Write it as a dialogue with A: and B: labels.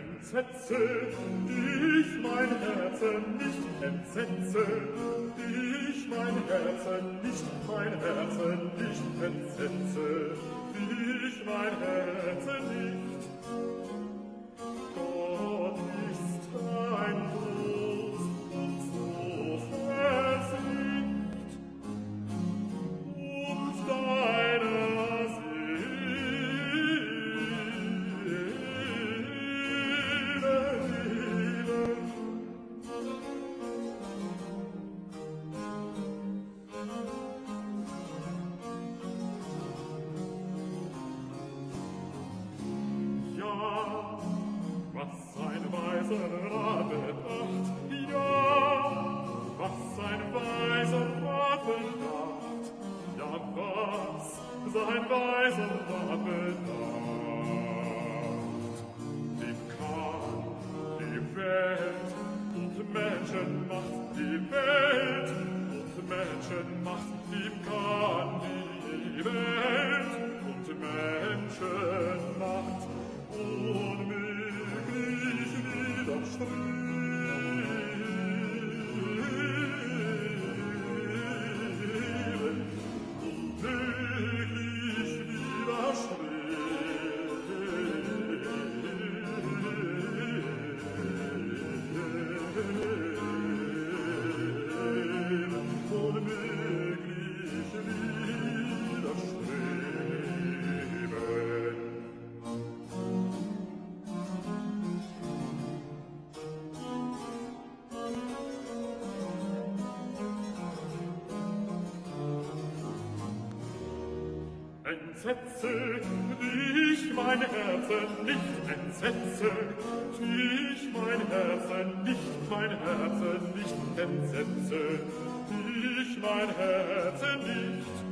A: Entsetze, ich mein Herzen nicht entsetze, ich mein Herzen nicht entsetze, ich mein Herzen nicht. Gott ist ein Trost und so versinkt, und deiner was ein weiser Rat bedacht, ja, was ein weiser Rat bedacht, ja, was sein weiser Rat bedacht. Dem kann die Welt und Menschenmacht, die Welt und Menschenmacht, ihm kann die Welt und Menschenmacht unmöglich widerstreben, unmöglich widerstreben, unmöglich widerstreben. Entsetze, dich mein Herzen nicht entsetze, dich mein Herzen nicht entsetze, dich mein Herzen nicht.